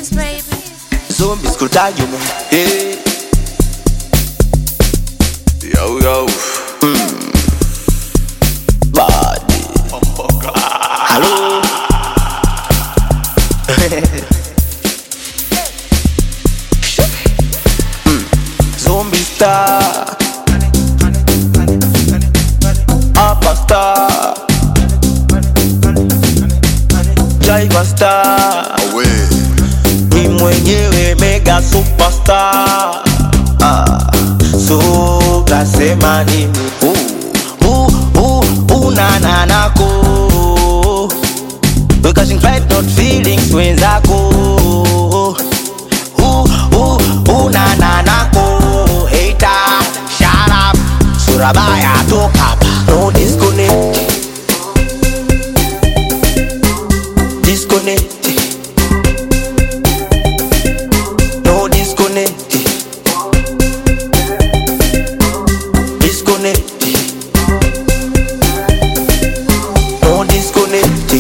Zombies kutayo mo. Hey. Yo. Body. Hello. Zombie star. Upper star. Jaiva star. Mi mwenyewe mega superstar. So kasema nini? Unananako because fight not feelings wenzako. Unananako hater shut up. Surabaya toka no disconnect. No disconnect. No disconnect.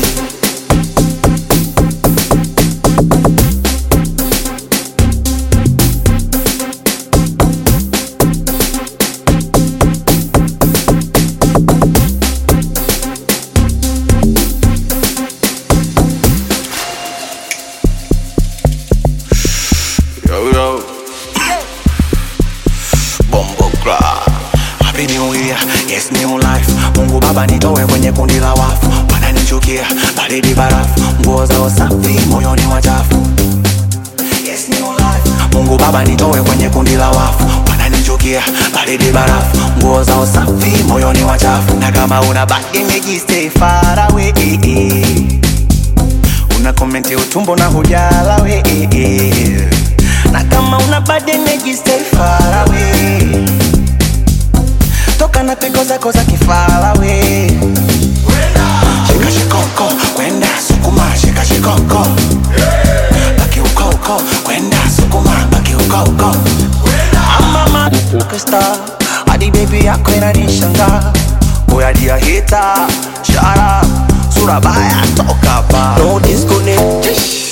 Yo. Bombo Club. Happy New Year, yes new life. Mungu Baba nitoe kwenye kundi la wafu. Wananichukia, baridi barafu. Nguo zao safi, moyoni wachafu. Yes new life. Mungu Baba nitoe kwenye kundi la wafu. Wananichukia, baridi barafu. Nguo zao safi, moyoni wachafu. Na kama una bad image stay far away. Una komenti utumbo na hujala we. Na kama una bad energy stay far away. Toka na peko zako za kifala we. Shika shikoko, kwenda sukuma. Shika shikoko, baki uko, kwenda sukuma. Baki uko. I'm a mad superstar. Adi baby yako inanishanga. Boy adi a hater. Shut up. Surabaya toka pa. No disconnect.